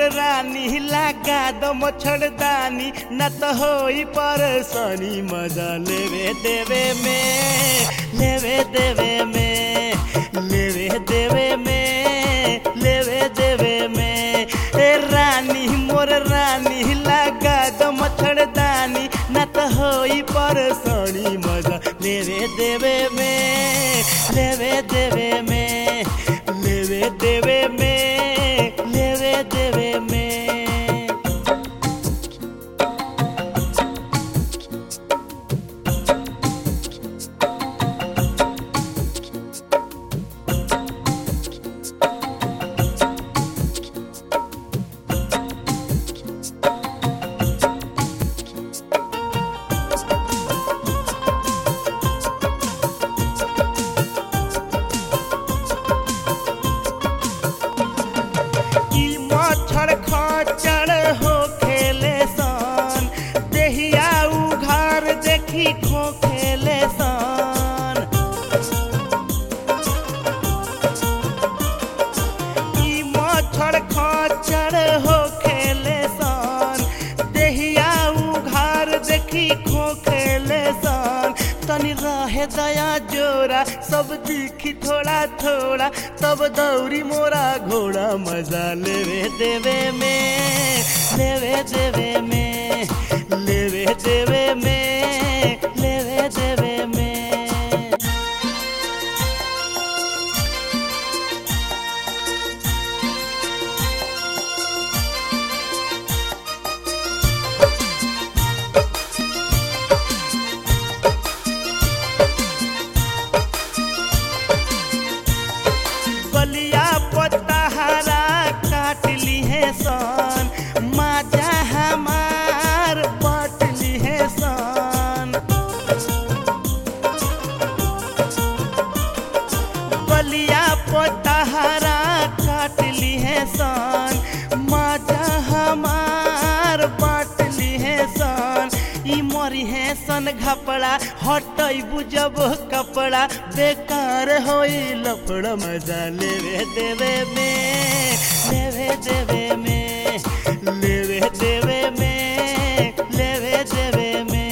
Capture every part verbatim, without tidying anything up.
रानी लगा दो मच्छरदानी न तो होई परेशानी मजा लेवे देवे में लेवे देवे में लेवे देवे में लेवे देवे में ए रानी मोर रानी लगा दो मच्छरदानी न तो होई परेशानी मजा लेवे देवे में लेवे देवे में लेवे देवे में लेवे देवे में मच्छर खचर हो खेले सन देहिया उघार देखी खो खेले सन ई मच्छर खचर हो खेले सन देहिया उघार देखी खो खेले सन तनी रहे दया जोरा सब दिखी थोड़ा थोड़ा तब दौड़ी मोरा घोड़ा मजा लेवे देवे में लेवे देवे में लेवे देवे में लेवे देवे में बलिया पतहरा काट ली है सन माजा हमार बांट ली है सन बलिया पतहरा काट ली है सन माजा हमार बांट ली है सन ई मरी है सन घपड़ा हटैबू जब कपड़ा बेकार होई लफड़ा मजा लेवे देवे में लेवे देवे में लेवे देवे में लेवे देवे में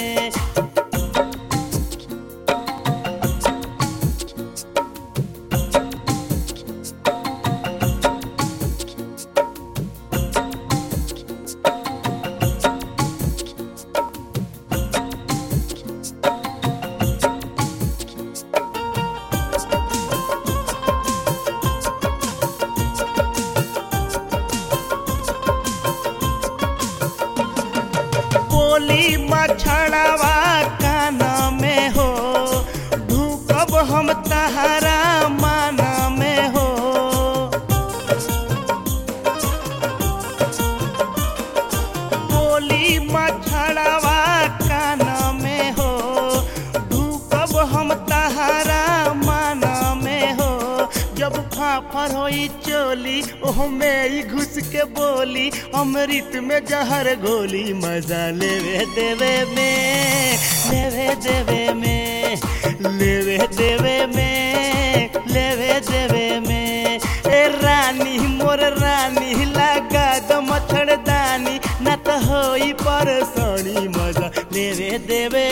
बोली मछड़वा कान में हो ढूकब हम तहरा मान में हो बोली मछड़वा कान में हो ढूकब हम तहरा मान में हो जब फाफर होई चोली ओह में ही घुस के बोली अमृत में जहर गोली मजा लेवे देवे में लेवे देवे में लेवे देवे में लेवे देवे में ए रानी मोर रानी लगा दो मच्छरदानी न तो होई परेशानी मजा लेवे देवे